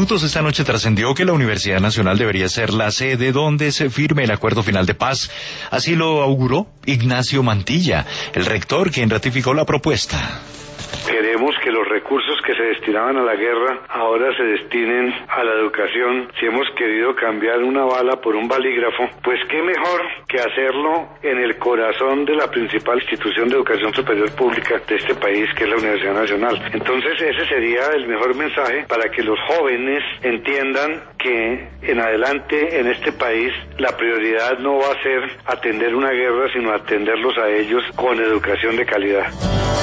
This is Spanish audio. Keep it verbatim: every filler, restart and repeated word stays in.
minutos esta noche trascendió que la Universidad Nacional debería ser la sede donde se firme el acuerdo final de paz. Así lo auguró Ignacio Mantilla, el rector, quien ratificó la propuesta. Queremos que los recursos que se destinaban a la guerra ahora se destinen a la educación. Si hemos querido cambiar una bala por un balígrafo, pues qué mejor que hacerlo en el corazón de la principal institución de educación superior pública de este país, que es la Universidad Nacional. Entonces ese sería el mejor mensaje para que los jóvenes entiendan que en adelante en este país la prioridad no va a ser atender una guerra, sino atenderlos a ellos con educación de calidad.